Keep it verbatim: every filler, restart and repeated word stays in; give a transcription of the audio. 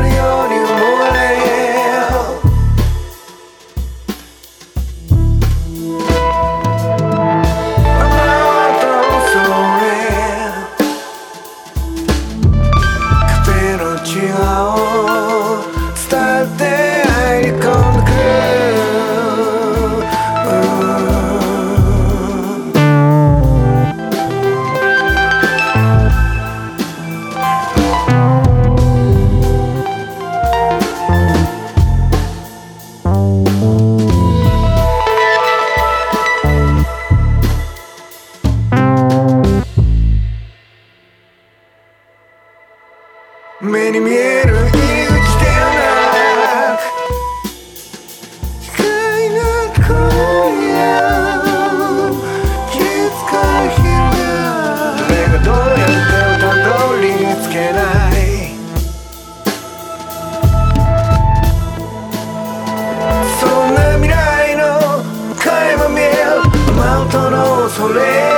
るように思われ目に見える入り口ではなく光の今夜気づかひな誰がどうやってたどり着けないそんな未来の垣間見える雨音のそれ